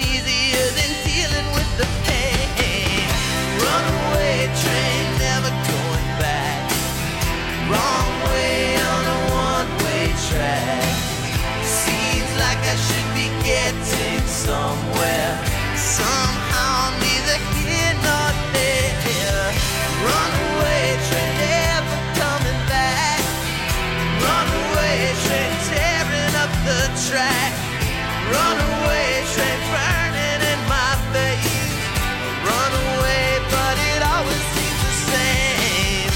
easier than dealing with the pain. Runaway train, never going back. Wrong way on a one-way track. Seems like I should be getting somewhere. Somehow neither here nor there. Runaway train, never coming back. Runaway train, tearing up the track. Runaway train, burning in my face. Runaway, but it always seems the same.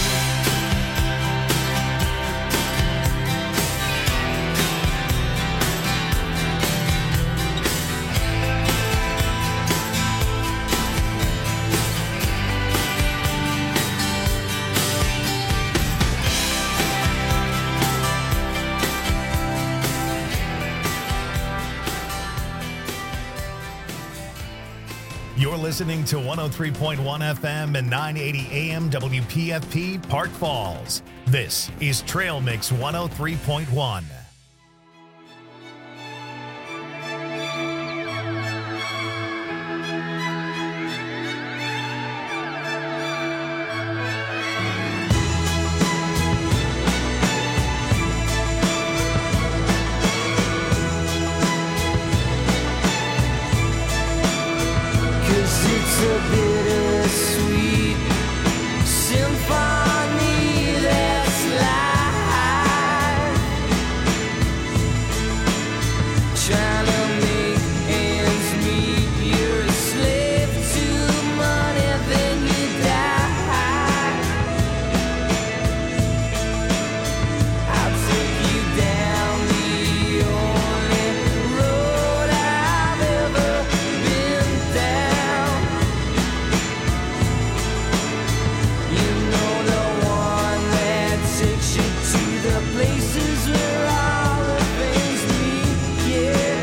You're listening to 103.1 FM and 980 AM WPFP Park Falls. This is Trail Mix 103.1. It's a bittersweet symphony that's life. Trying to make ends meet, you're a slave to money, then you die. I'll take you down the only road I've ever been down. You know, the one that takes you to the places where all the things meet, yeah.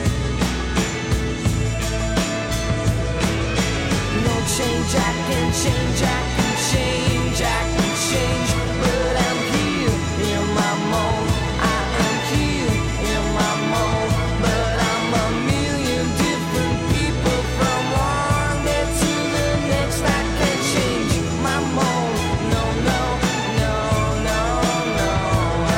No change, I can change, I can change, I can change. But I'm here in my mold, I am here in my mold. But I'm a million different people from one day to the next. I can't change my mold, no, no, no, no, no, no.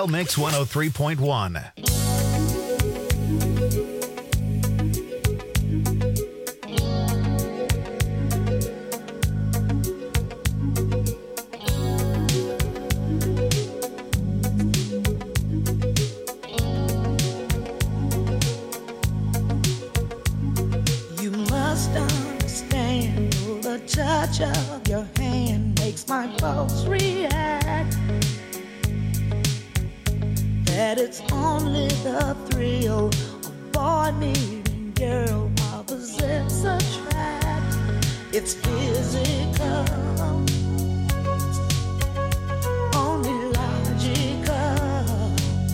Trail Mix 103.1. You must understand, the touch of your hand makes my pulse react. That it's only the thrill of boy meeting girl, opposites attract. It's physical, only logical.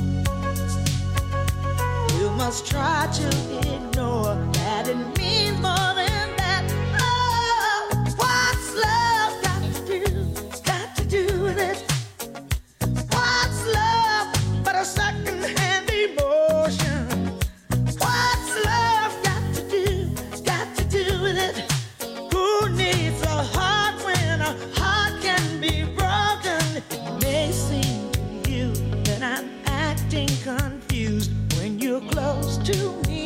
You must try to ignore that it means more than that. Oh, what's love got to do with it? What's love but a second-hand emotion? What's love got to do with it? Who needs a heart when a heart can be broken? It may seem to you that I'm acting confused when you're close to me.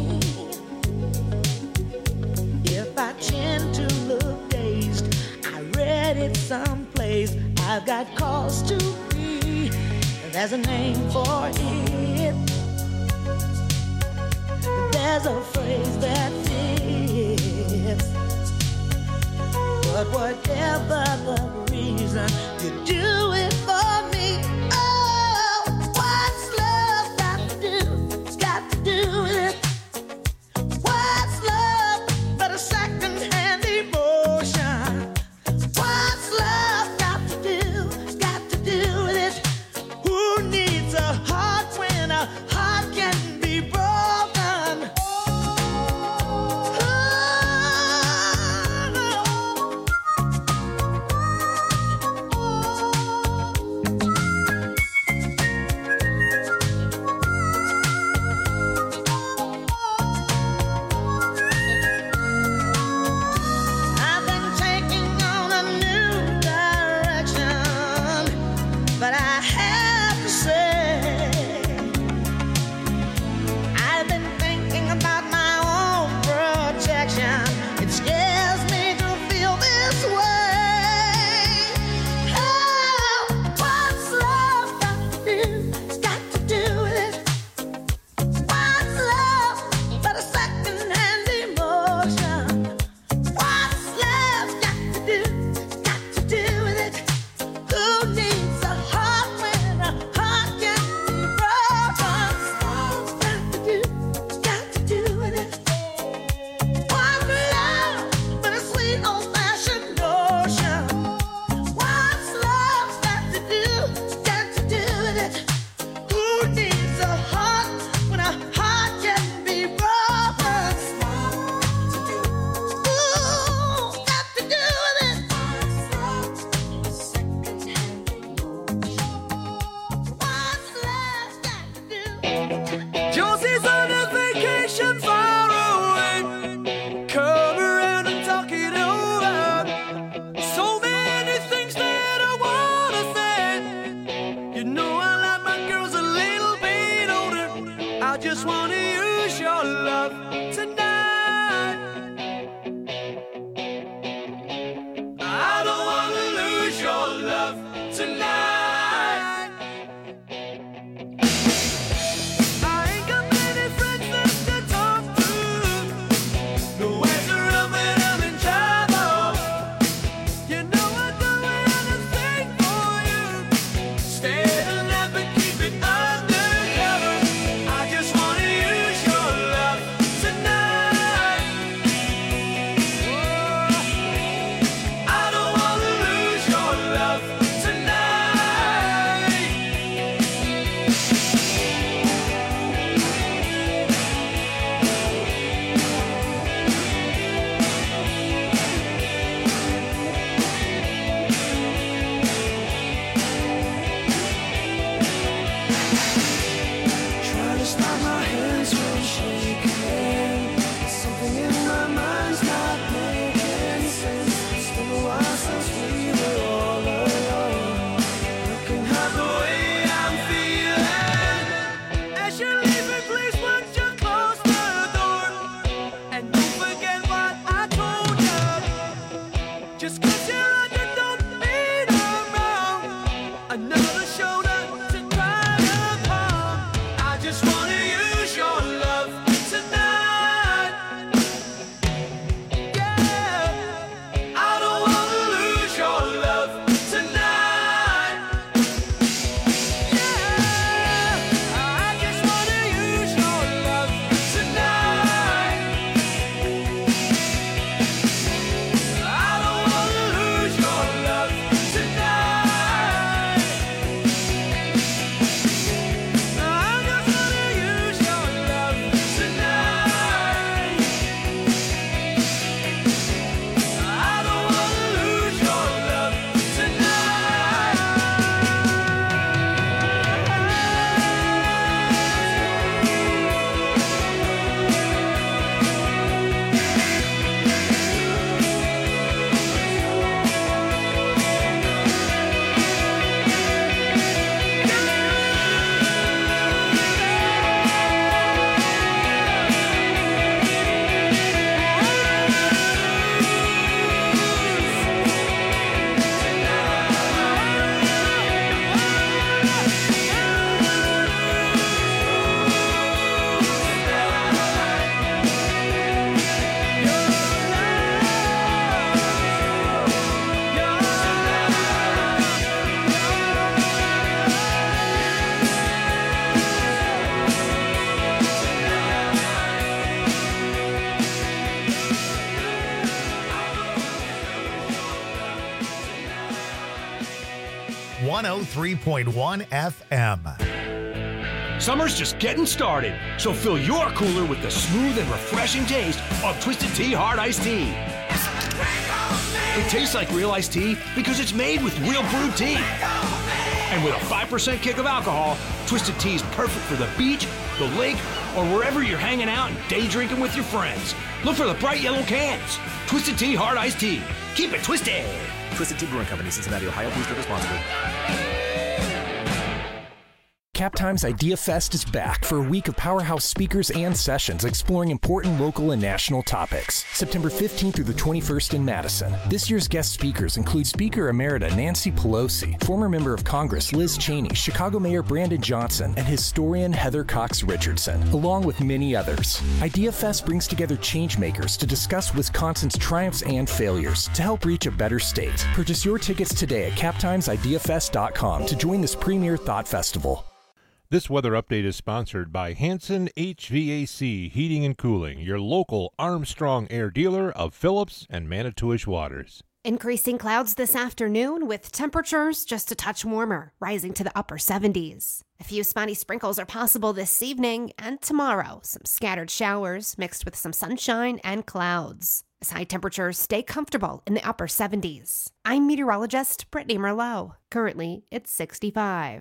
If I tend to look dazed, I read it someplace. I've got cause to be. There's a name for it. There's a phrase that fits. But whatever the reason, you do it for me. Oh, what's love got to do with it? What's love but a second-hand emotion? What's love got to do with it? Who needs a heart when a heart can be broken? I've been taking on a new direction, but I have to say, I've been thinking about my own protection. It scares me to feel this way. Oh, what's love got to do with it? What's love but a second-hand emotion? What's love got to do with it? Who needs a heart when a heart can be broken? What's got to do with it? What's love but a sweet old-fashioned notion? What's love got to do with it? Who needs a heart when a heart can be broken? Ooh, got to do with it. What's love got to do? Josie's on a vacation far away. Come around and talk it over. So many things that I wanna say. You know I like my girls a little bit older. I just wanna use your love tonight. I don't wanna lose your love tonight. I ain't got many friends left to talk to. Nowhere to run when I'm in trouble. You know I'd do anything for you. Stay the night but keep it undercover. I just wanna use 103.1 FM. Summer's just getting started, so fill your cooler with the smooth and refreshing taste of Twisted Tea Hard Iced Tea. It tastes like real iced tea because it's made with real brewed tea. And with a 5% kick of alcohol, Twisted Tea is perfect for the beach, the lake, or wherever you're hanging out and day drinking with your friends. Look for the bright yellow cans. Twisted Tea Hard Iced Tea. Keep it twisted. Twisted Tea Brewing Company, Cincinnati, Ohio. Please drink responsibly. Captime's Idea Fest is back for a week of powerhouse speakers and sessions exploring important local and national topics. September 15th through the 21st in Madison. This year's guest speakers include Speaker Emerita Nancy Pelosi, former member of Congress Liz Cheney, Chicago Mayor Brandon Johnson, and historian Heather Cox Richardson, along with many others. Idea Fest brings together changemakers to discuss Wisconsin's triumphs and failures to help reach a better state. Purchase your tickets today at captimesideafest.com to join this premier thought festival. This weather update is sponsored by Hanson HVAC Heating and Cooling, your local Armstrong Air dealer of Phillips and Manitowish waters. Increasing clouds this afternoon with temperatures just a touch warmer, rising to the upper 70s. A few spotty sprinkles are possible this evening and tomorrow. Some scattered showers mixed with some sunshine and clouds. As high temperatures stay comfortable in the upper 70s. I'm meteorologist Brittany Merlot. Currently, it's 65.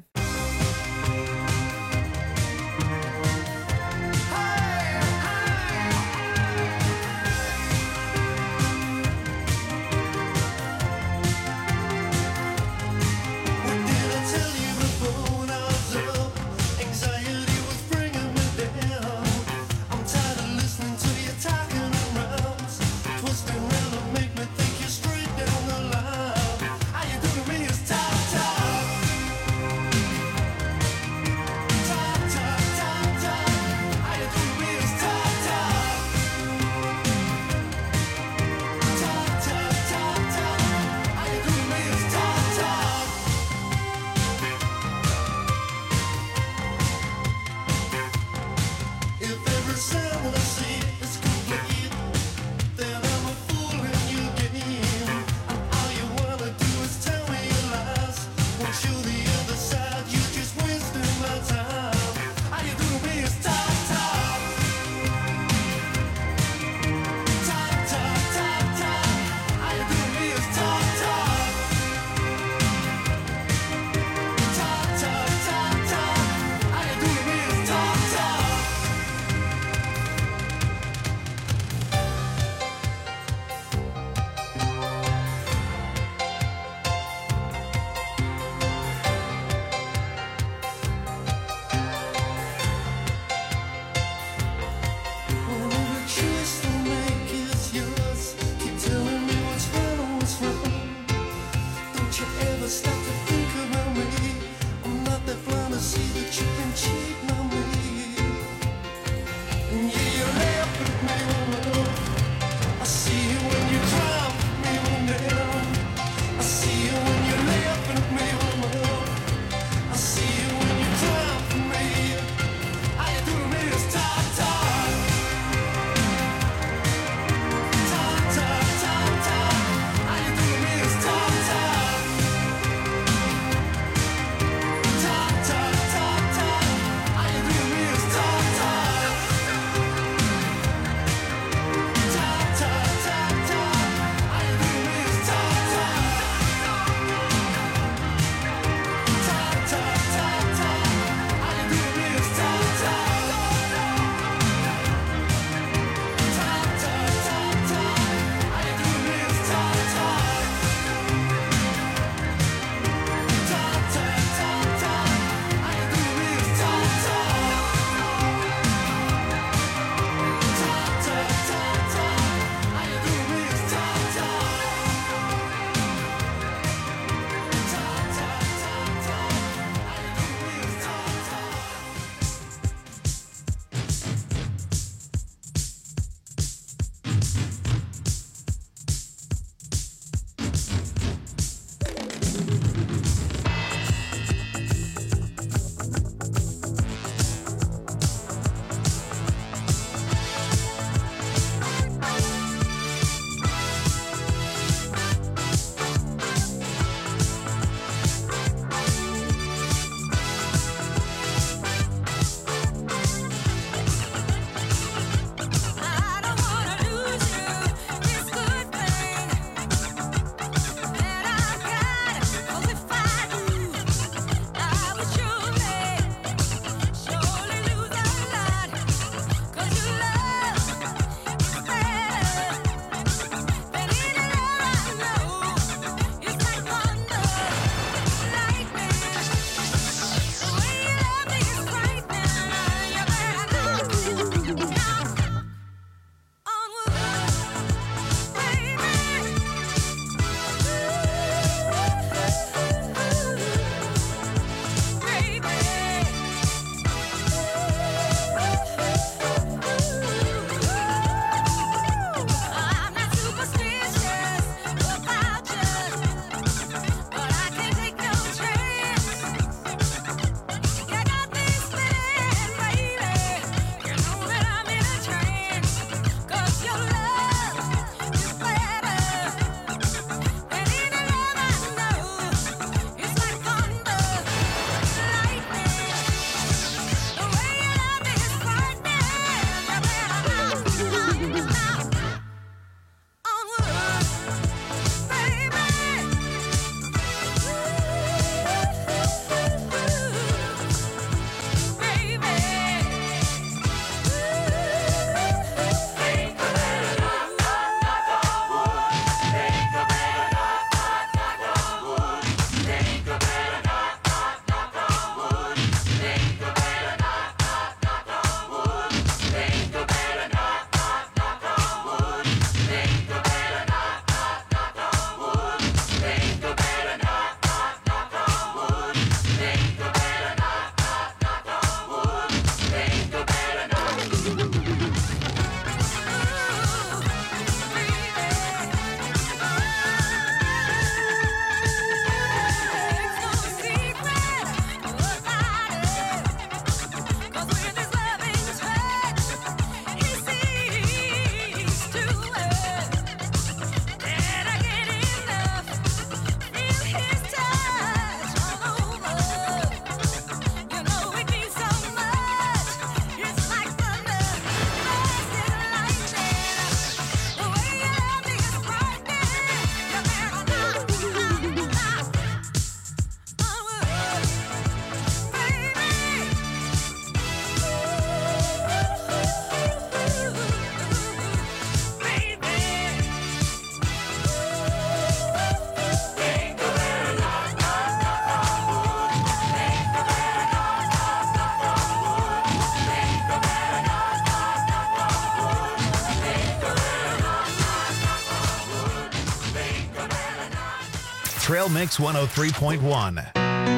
Trail Mix 103.1.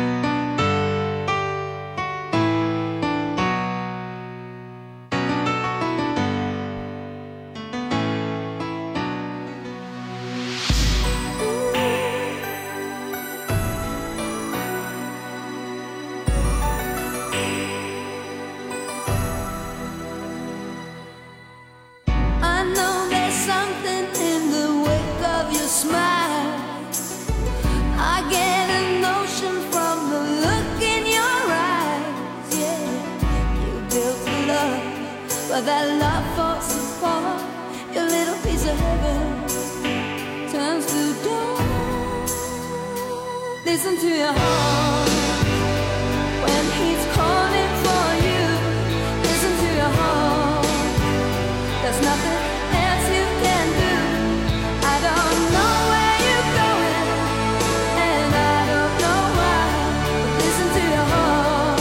I know there's something in the wake of your smile. I get a notion from the look in your eyes. Yeah, you built a love, but that love falls apart. Your little piece of heaven turns to dawn. Listen to your heart when he's calling for you. Listen to your heart. There's nothing else you can do. I don't know where you're going, and I don't know why. But listen to your heart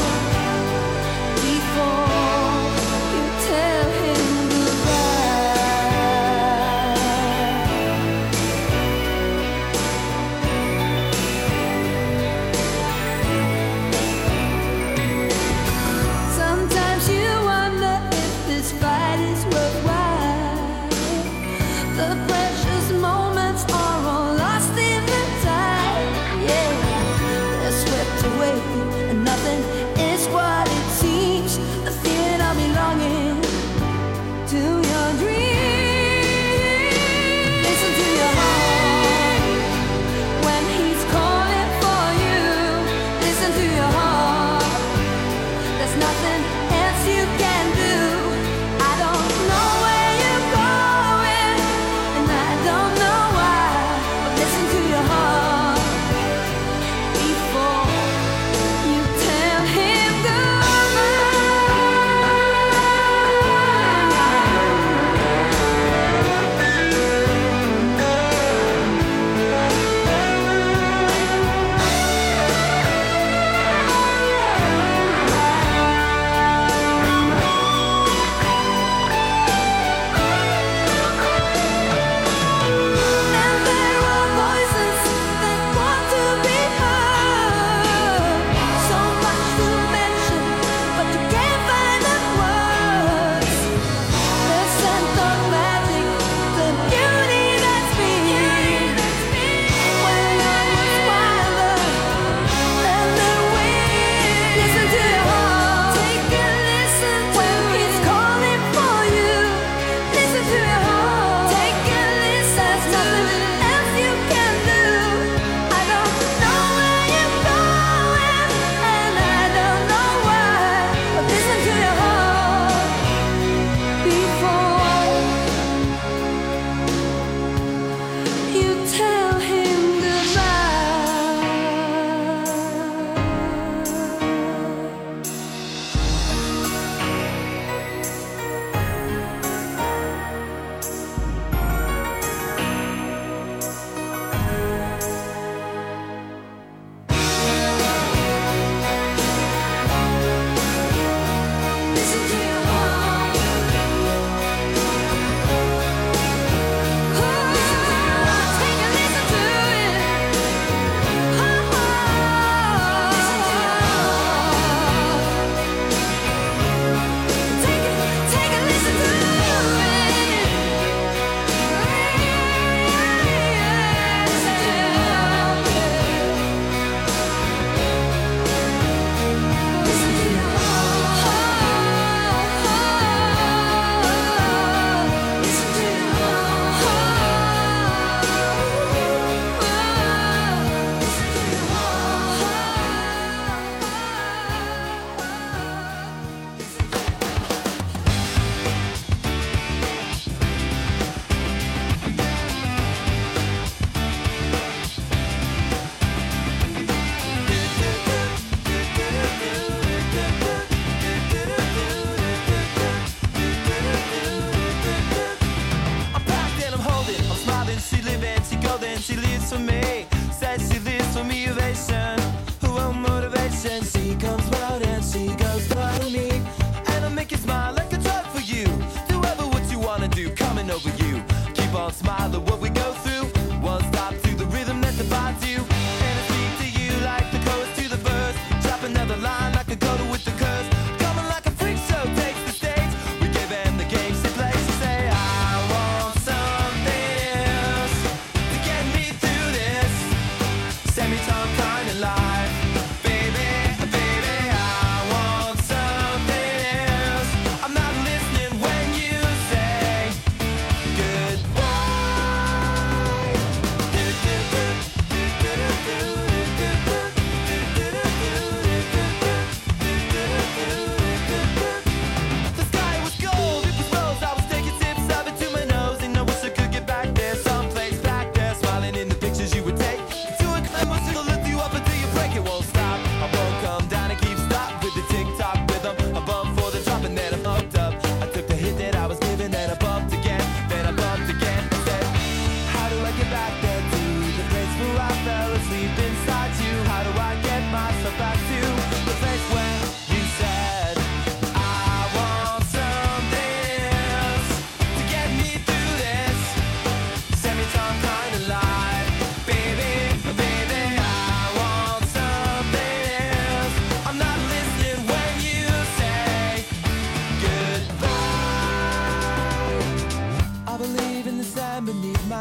before you tell him goodbye.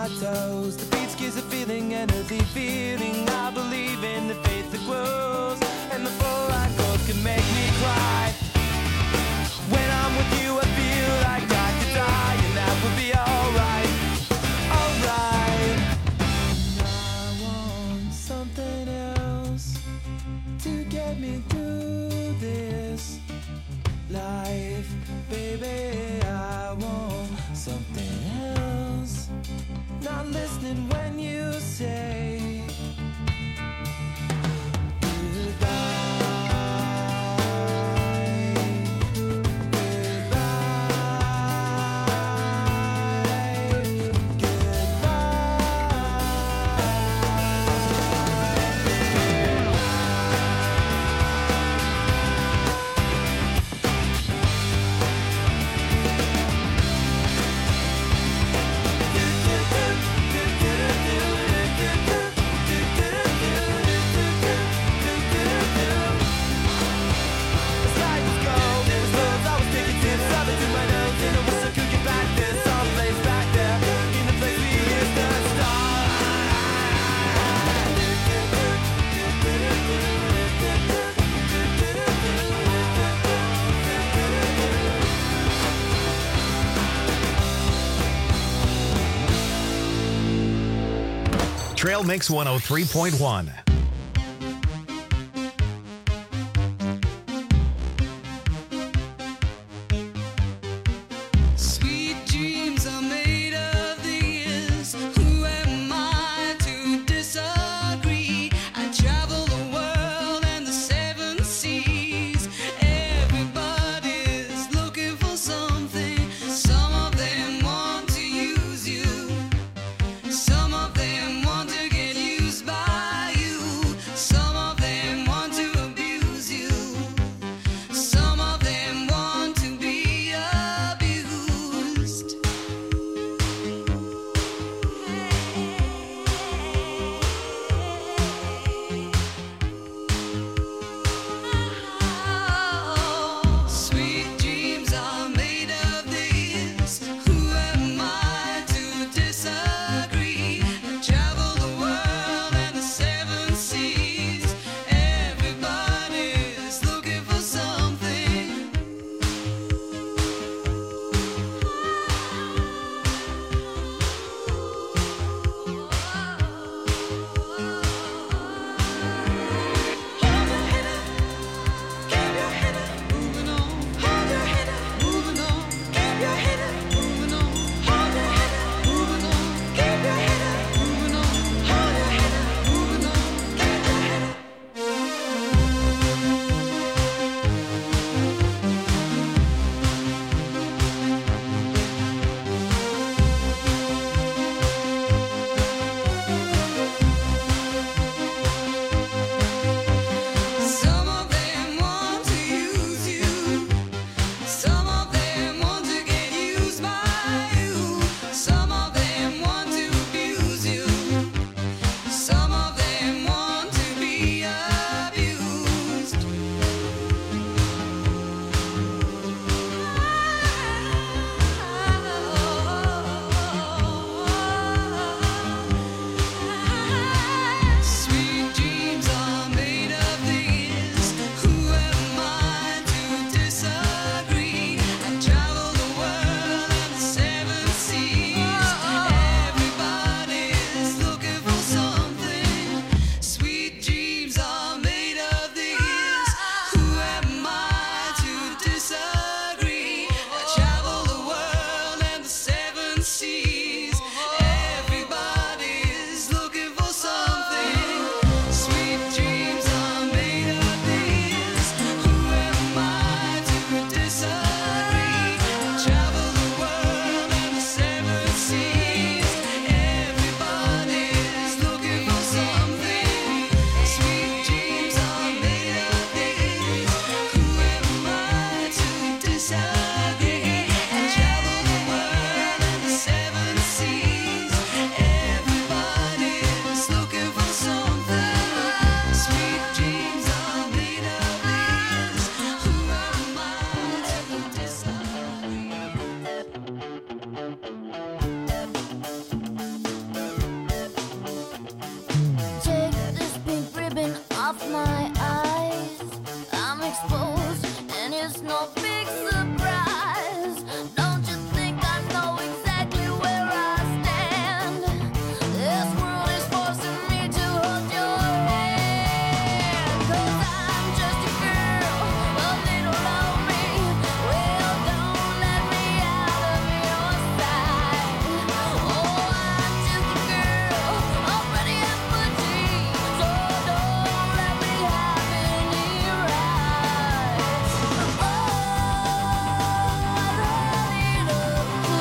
my toes. The beats gives a feeling, energy feeling. I believe in the faith that grows, and the full line chords can make me cry. When I'm with you, I feel like I could die, and that would be alright, alright. I want something else to get me through this life, baby. I want something else. Not listening when you say Trail Mix 103.1. Sweet dreams are made of these. Who am I to disagree? I travel the world and the seven seas. Everybody's looking for something. Some of them want to use you. Some of them want to get used by you. Some of them want to abuse you. Some of them want to be abused. Sweet dreams are made of these. Who am I to disagree? I travel the world and the seven seas. Everybody's looking for something. Hold your head up, keep your head up, moving on. Hold your head up, moving on. Keep your head up, moving on. Hold your head up, moving on. Keep your head up, moving on. Hold your head up, moving on. Keep your head up. Some of them want to use you. Some of them want to get used by you. Some of them want to abuse you. Some of them want to be abused. Sweet dreams are made of these. Who am I to disagree? I travel the world and the seven seas. Everybody's looking for something. Sweet dreams are made of these. Who am I to disagree? I travel the world and the seven seas. Everybody's looking for something. Sweet dreams are made of these. Who am I to disagree? I travel the world and the seven seas. Everybody's looking for something. Sweet dreams are made of these. Who am I to disagree? I travel the world and the seven seas. Everybody's looking for something. Sweet dreams are made of these. Who am I to disagree? big surprise. Don't you think I know exactly where I stand? This world is forcing me to hold your hand. 'Cause I'm just a girl, a little lonely. Well, don't let me out of your sight. Oh, I'm just a girl, already at fatigue. So don't let me have any rights. Oh, I leave it up to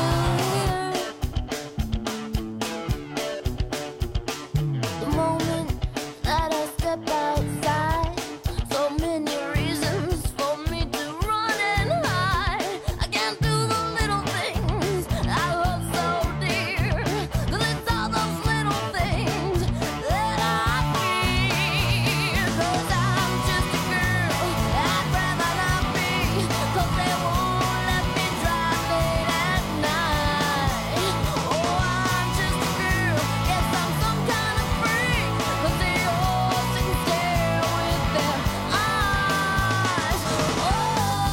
you. The moment that I step outside, so many reasons for me to run and hide. I can't do the little things I love so dear, 'cause it's all those little things that I fear. 'Cause I'm just a girl, I'd rather not be, 'cause they won't let me drive late at night. Oh, I'm just a girl, yes, I'm some kind of freak, 'cause they all sit and stare with their eyes. Oh, I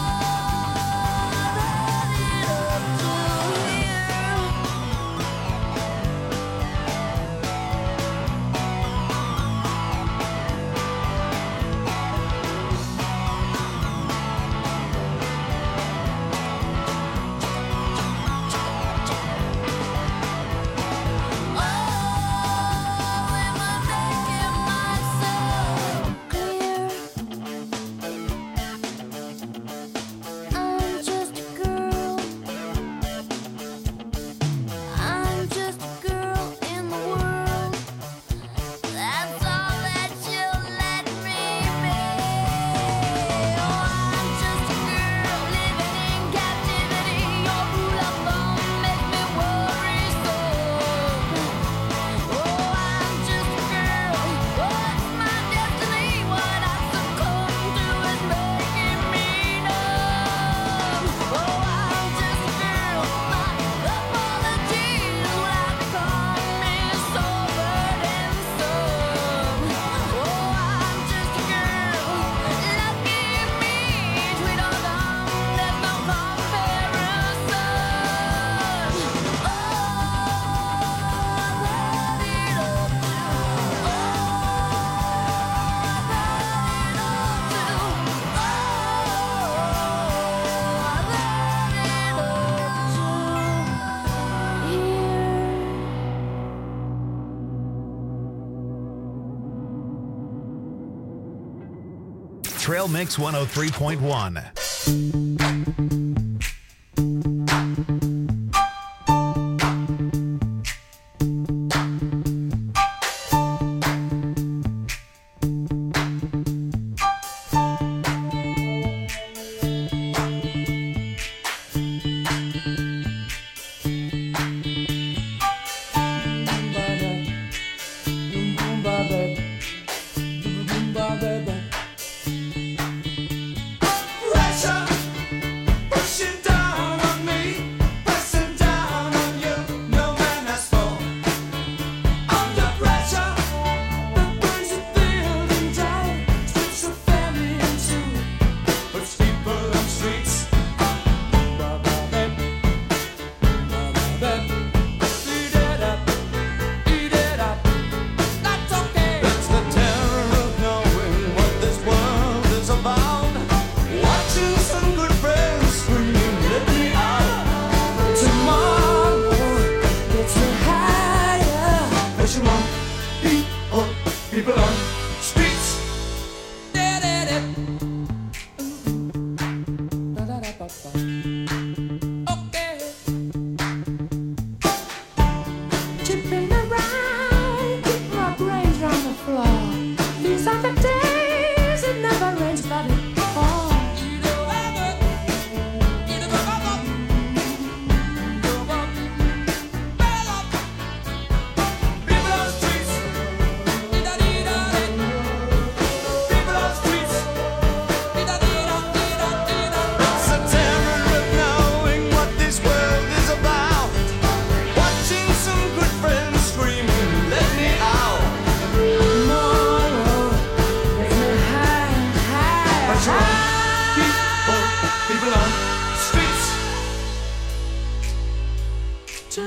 let it up to you. Oh, am I making myself clear? I'm just a girl. I'm just a girl in the world. That's all that you'll let me be. Oh, I'm just a girl living in captivity. Your rule of thumb makes me worry so. Oh, I'm just a girl. What's my destiny? What I succumb to is making me numb. Oh, I'm just a girl. My apologies will have become me so burdensome. Oh, I'm just a girl. Lucky me, sweet or dumb, there's no comparison. Oh, I let it up to. Oh, I let it up to. Oh, I let it up to here. Trail Mix 103.1. Pressure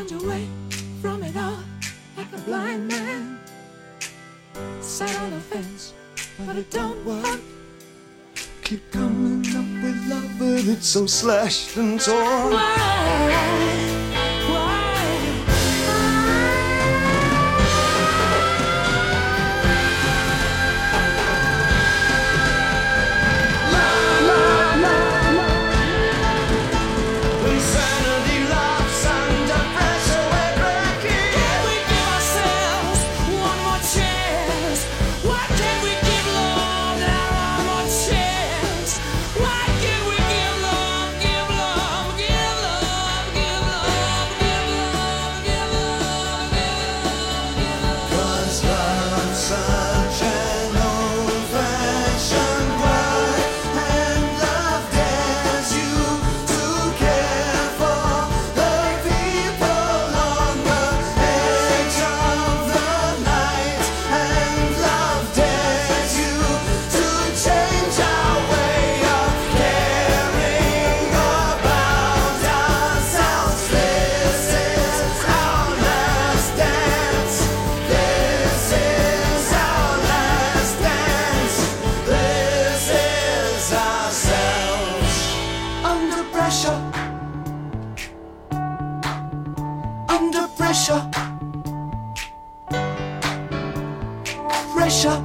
found your way from it all like a blind man. Sat on the fence, but it don't work. Keep coming up with love, but it's so slashed and torn. Why? Insanity laughs under pressure, we're breaking. Can we give ourselves one more chance? Why can't we give love that one more chance? Why can't we give love, give love, give love, give love, give love, give love, give love? 'Cause love's such an old-fashioned word, and love dares you to care for the people on the edge of the night, and love dares you to change our way of caring about ourselves. This is our last dance. This is our last dance. This is ourselves. Under pressure. Under pressure. Pressure.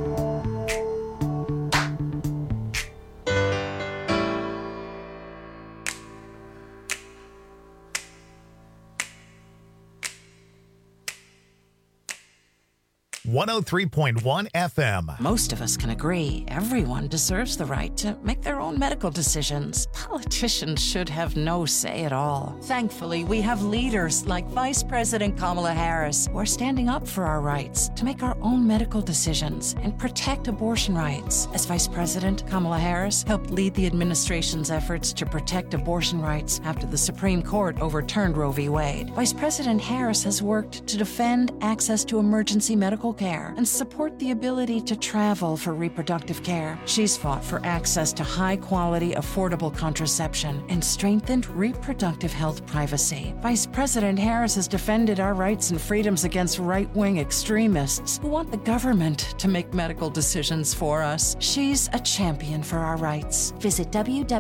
.1 FM. Most of us can agree everyone deserves the right to make their own medical decisions. Politicians should have no say at all. Thankfully, we have leaders like Vice President Kamala Harris who are standing up for our rights to make our own medical decisions and protect abortion rights. As Vice President, Kamala Harris helped lead the administration's efforts to protect abortion rights after the Supreme Court overturned Roe v. Wade. Vice President Harris has worked to defend access to emergency medical care and support the ability to travel for reproductive care. She's fought for access to high-quality, affordable contraception and strengthened reproductive health privacy. Vice President Harris has defended our rights and freedoms against right-wing extremists who want the government to make medical decisions for us. She's a champion for our rights. Visit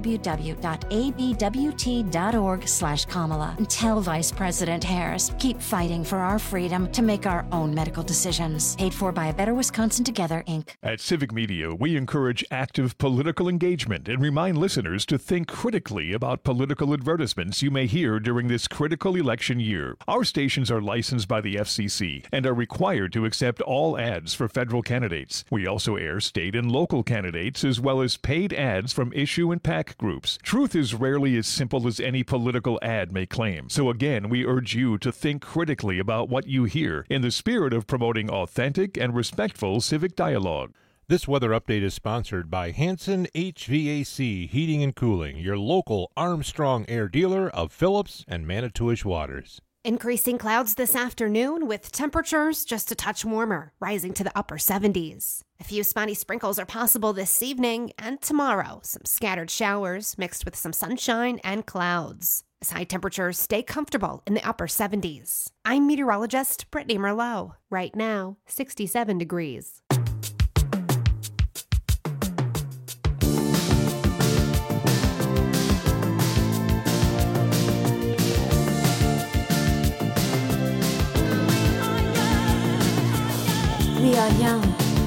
www.abwt.org/Kamala and tell Vice President Harris, keep fighting for our freedom to make our own medical decisions. Paid for by A Better Wisconsin Together, Inc. At Civic Media, we encourage active political engagement and remind listeners to think critically about political advertisements you may hear during this critical election year. Our stations are licensed by the FCC and are required to accept all ads for federal candidates. We also air state and local candidates as well as paid ads from issue and PAC groups. Truth is rarely as simple as any political ad may claim. So again, we urge you to think critically about what you hear in the spirit of promoting authentic and respectful civic dialogue. This weather update is sponsored by Hanson HVAC Heating and Cooling, your local Armstrong Air dealer of Phillips and Manitowish Waters. Increasing clouds this afternoon with temperatures just a touch warmer, rising to the upper 70s. A few spotty sprinkles are possible this evening and tomorrow. Some scattered showers mixed with some sunshine and clouds. As high temperatures stay comfortable in the upper 70s. I'm meteorologist Brittany Merlot. Right now, 67 degrees. We are young,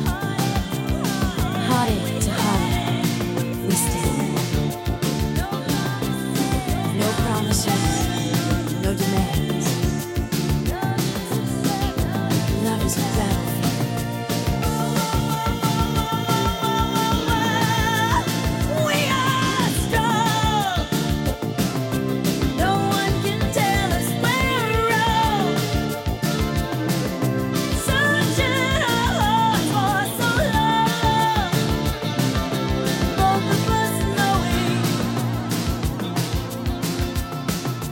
hearted to heart, we stand. No promises, no demands. Love is a battlefield. We are strong. No one can tell us we're wrong. Searching our hearts for so long. Both of us knowing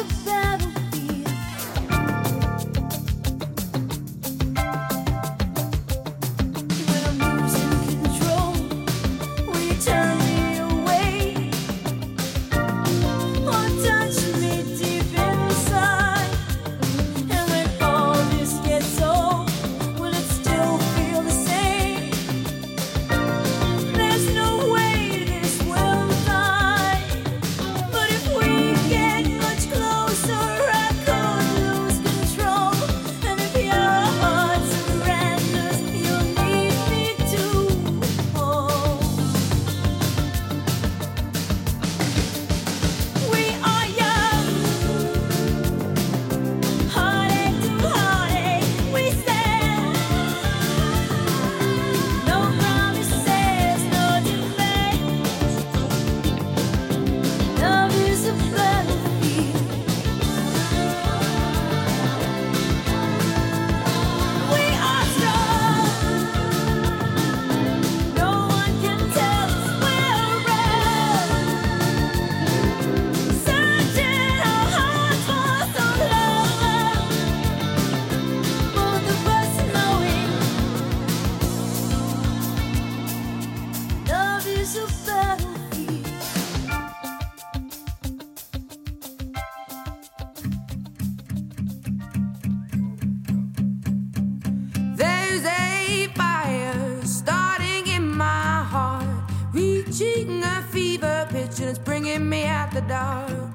bringing me out the dark.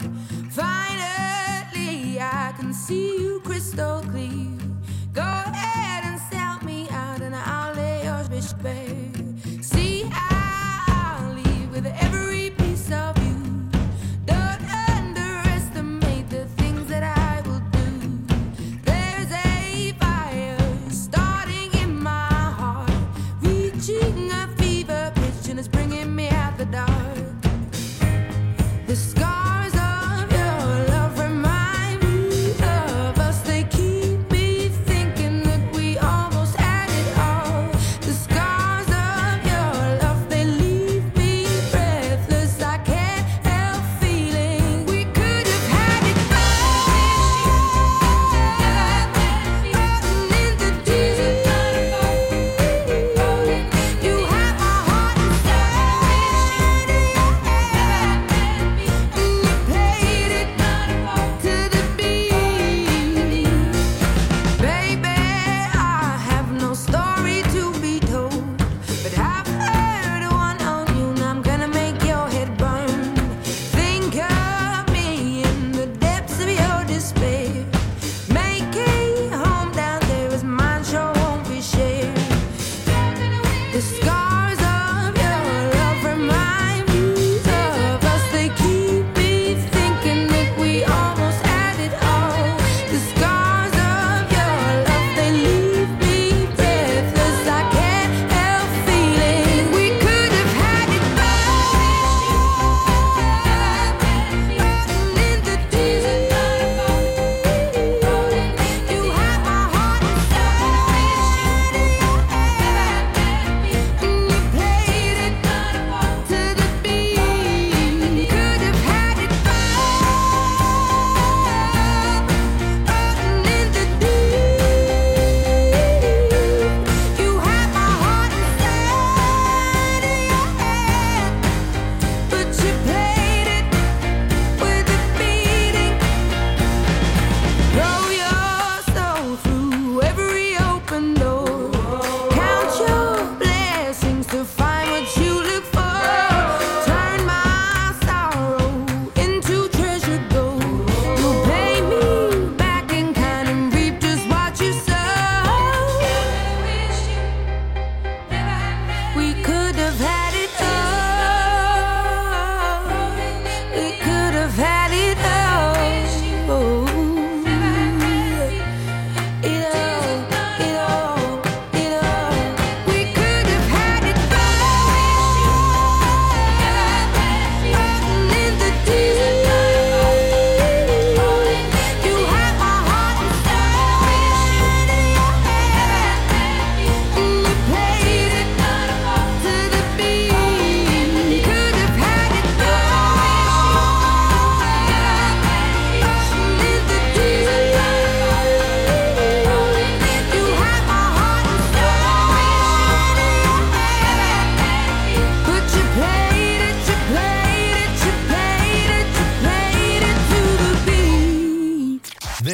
Finally, I can see you crystal clear. Go ahead and sell me out, and I'll lay your bitch bare. See, I'll leave with every piece of you. Don't underestimate the things that I will do. There's a fire starting in my heart, reaching a fever pitch, and it's bringing me out the dark. The scars of your love remind me of us. They keep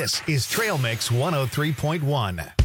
This is Trail Mix 103.1.